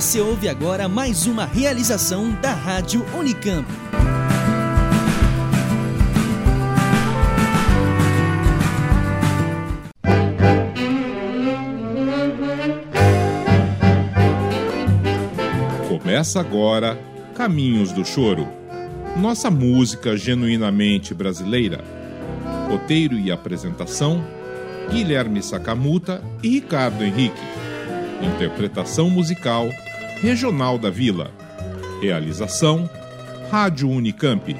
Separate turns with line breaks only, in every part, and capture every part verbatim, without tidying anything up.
Você ouve agora mais uma realização da Rádio Unicamp.
Começa agora Caminhos do Choro, nossa música genuinamente brasileira. Roteiro e apresentação, Guilherme Sakamuta e Ricardo Henrique. Interpretação musical, Regional da Vila. Realização, Rádio Unicamp.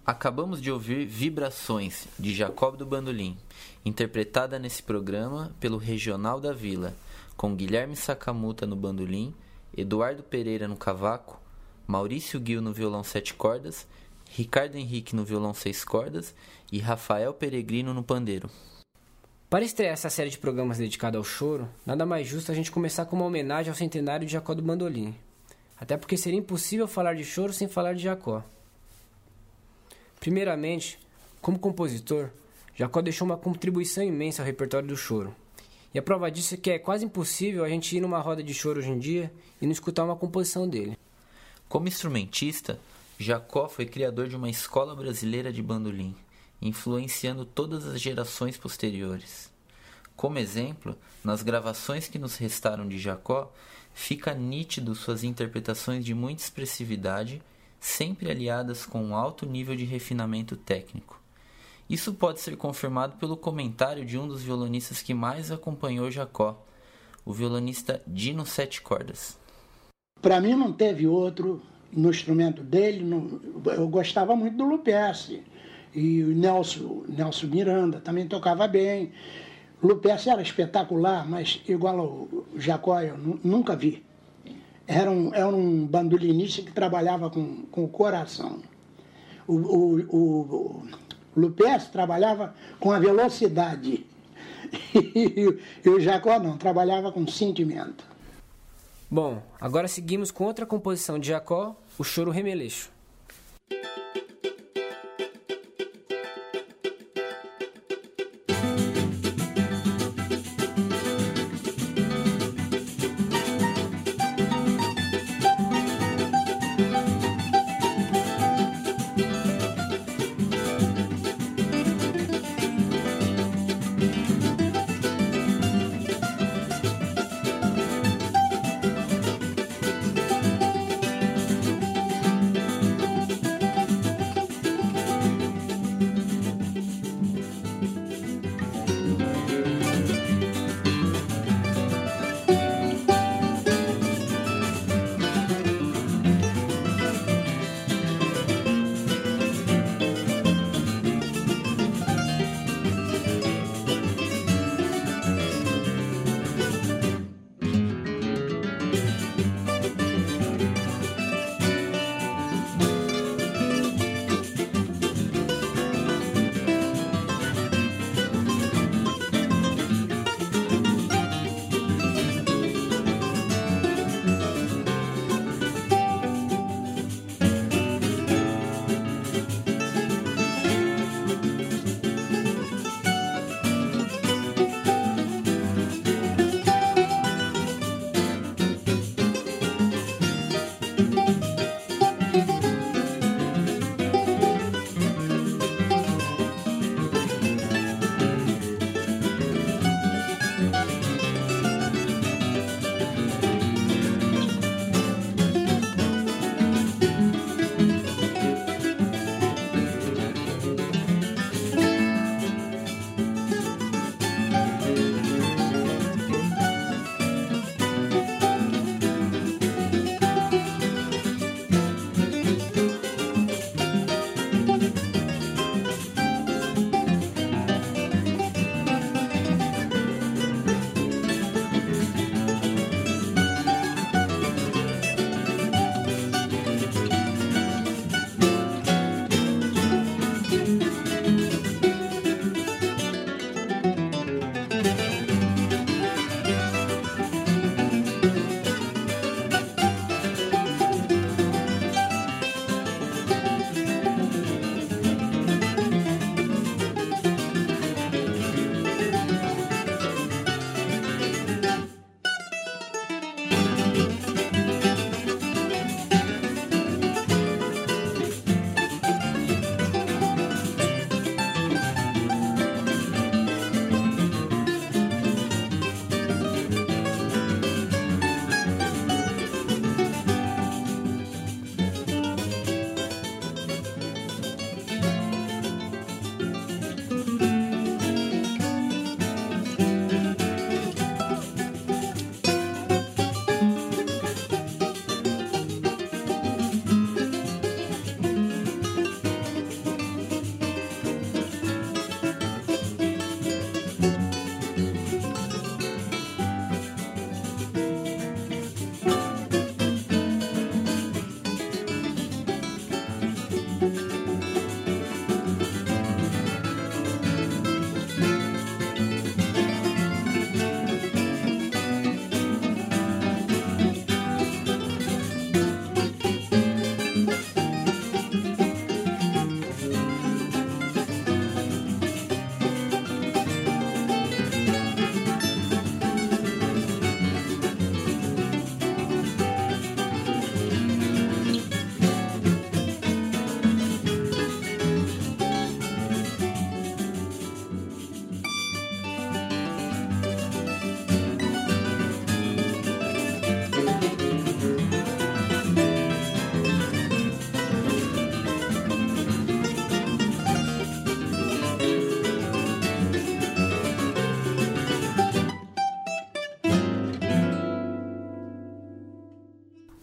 Acabamos de ouvir Vibrações, de Jacob do Bandolim, interpretada nesse programa pelo Regional da Vila, com Guilherme Sakamuta no bandolim, Eduardo Pereira no cavaco, Maurício Guil no violão sete cordas, Ricardo Henrique no violão seis cordas e Rafael Peregrino no pandeiro.
Para estrear essa série de programas dedicada ao choro, nada mais justo a gente começar com uma homenagem ao centenário de Jacó do Bandolim. Até porque seria impossível falar de choro sem falar de Jacó. Primeiramente, como compositor, Jacó deixou uma contribuição imensa ao repertório do choro. E a prova disso é que é quase impossível a gente ir numa roda de choro hoje em dia e não escutar uma composição dele.
Como instrumentista, Jacó foi criador de uma escola brasileira de bandolim, influenciando todas as gerações posteriores. Como exemplo, nas gravações que nos restaram de Jacó, fica nítido suas interpretações de muita expressividade, sempre aliadas com um alto nível de refinamento técnico. Isso pode ser confirmado pelo comentário de um dos violonistas que mais acompanhou Jacó, o violonista Dino Sete Cordas.
Para mim não teve outro no instrumento dele. No, eu gostava muito do Luperce, e o Nelson, Nelson Miranda também tocava bem. O Luperce era espetacular, mas igual ao Jacó eu nunca vi. Era um, era um bandolinista que trabalhava com, com o coração. O, o, o, o Luperce trabalhava com a velocidade. E, e o Jacó não, trabalhava com sentimento.
Bom, agora seguimos com outra composição de Jacó, o Choro Remeleixo.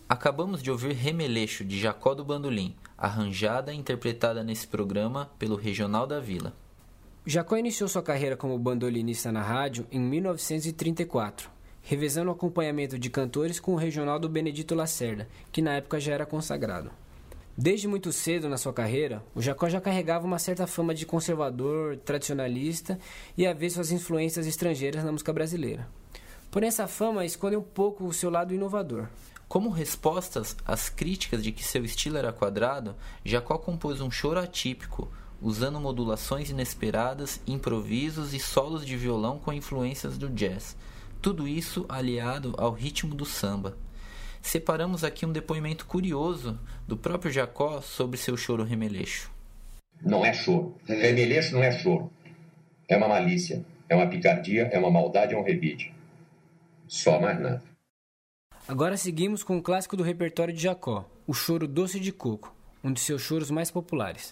Acabamos de ouvir Remeleixo, de Jacó do Bandolim, arranjada e interpretada nesse programa pelo Regional da Vila.
Jacó iniciou sua carreira como bandolinista na rádio em mil novecentos e trinta e quatro, revezando o acompanhamento de cantores com o regional do Benedito Lacerda, que na época já era consagrado. Desde muito cedo na sua carreira, o Jacó já carregava uma certa fama de conservador, tradicionalista e havia suas influências estrangeiras na música brasileira. Porém, essa fama esconde um pouco o seu lado inovador.
Como respostas às críticas de que seu estilo era quadrado, Jacó compôs um choro atípico, usando modulações inesperadas, improvisos e solos de violão com influências do jazz. Tudo isso aliado ao ritmo do samba. Separamos aqui um depoimento curioso do próprio Jacó sobre seu choro remeleixo.
Não é choro. Remeleixo não é choro. É uma malícia, é uma picardia, é uma maldade, é um revide. Só mais nada.
Agora seguimos com um clássico do repertório de Jacó, o choro Doce de Coco, um de seus choros mais populares.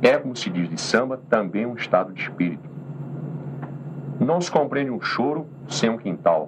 É, como se diz de samba, também um estado de espírito. Não se compreende um choro sem um quintal.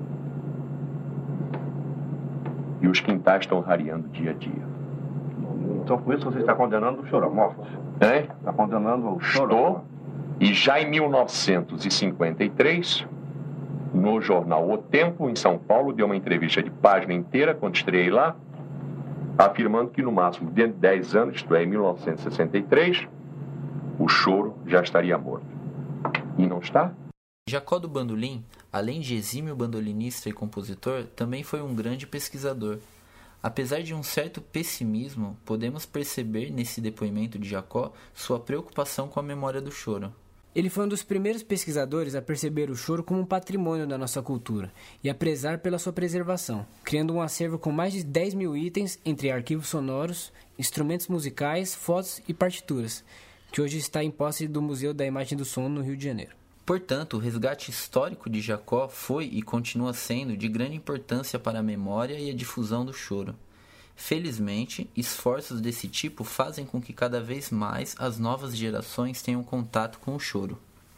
E os quintais estão rareando dia a dia.
Então, com isso, você está condenando o choro à morte?
É?
Está condenando o choro à
Estou.
morte?
E já em mil novecentos e cinquenta e três, no jornal O Tempo, em São Paulo, deu uma entrevista de página inteira, quando estreiei lá, afirmando que no máximo dentro de dez anos, isto é, em mil novecentos e sessenta e três, o choro já estaria morto. E não está?
Jacó do Bandolim, além de exímio bandolinista e compositor, também foi um grande pesquisador. Apesar de um certo pessimismo, podemos perceber nesse depoimento de Jacó sua preocupação com a memória do choro.
Ele foi um dos primeiros pesquisadores a perceber o choro como um patrimônio da nossa cultura e a prezar pela sua preservação, criando um acervo com mais de dez mil itens entre arquivos sonoros, instrumentos musicais, fotos e partituras, que hoje está em posse do Museu da Imagem do Som no Rio de Janeiro.
Portanto, o resgate histórico de Jacó foi e continua sendo de grande importância para a memória e a difusão do choro. Felizmente, esforços desse tipo fazem com que cada vez mais as novas gerações tenham contato com o choro.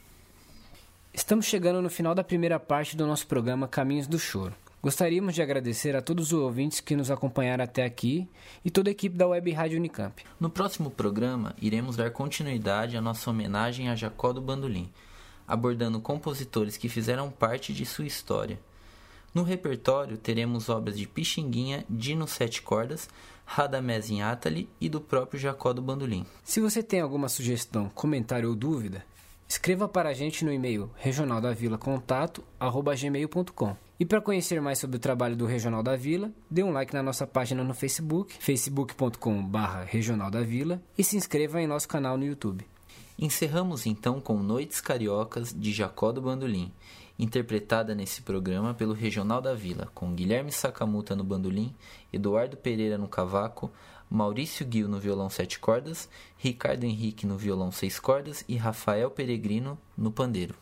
Estamos chegando no final da primeira parte do nosso programa Caminhos do Choro. Gostaríamos de agradecer a todos os ouvintes que nos acompanharam até aqui e toda a equipe da Web Rádio Unicamp.
No próximo programa, iremos dar continuidade à nossa homenagem a Jacó do Bandolim, abordando compositores que fizeram parte de sua história. No repertório, teremos obras de Pixinguinha, Dino Sete Cordas, Radamés Inátali e do próprio Jacó do Bandolim.
Se você tem alguma sugestão, comentário ou dúvida, escreva para a gente no e-mail regionaldavilacontato arroba gmail ponto com. E para conhecer mais sobre o trabalho do Regional da Vila, dê um like na nossa página no Facebook, facebook ponto com barra regional da vila, e se inscreva em nosso canal no YouTube.
Encerramos então com Noites Cariocas de Jacó do Bandolim, interpretada nesse programa pelo Regional da Vila, com Guilherme Sakamuta no bandolim, Eduardo Pereira no cavaco, Maurício Guil no violão sete cordas, Ricardo Henrique no violão seis cordas e Rafael Peregrino no pandeiro.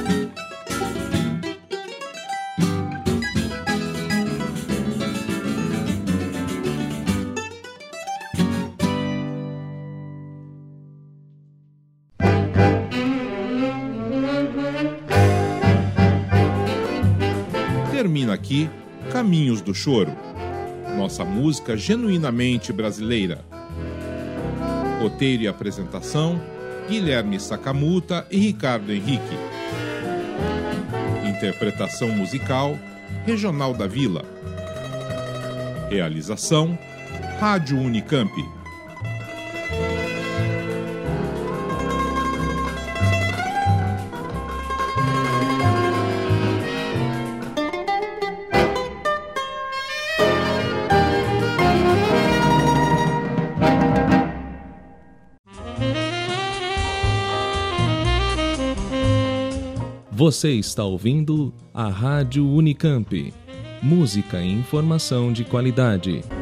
Termina aqui Caminhos do Choro, nossa música genuinamente brasileira. Roteiro e apresentação, Guilherme Sakamuta e Ricardo Henrique. Interpretação musical, Regional da Vila. Realização, Rádio Unicamp.
Você está ouvindo a Rádio Unicamp. Música e informação de qualidade.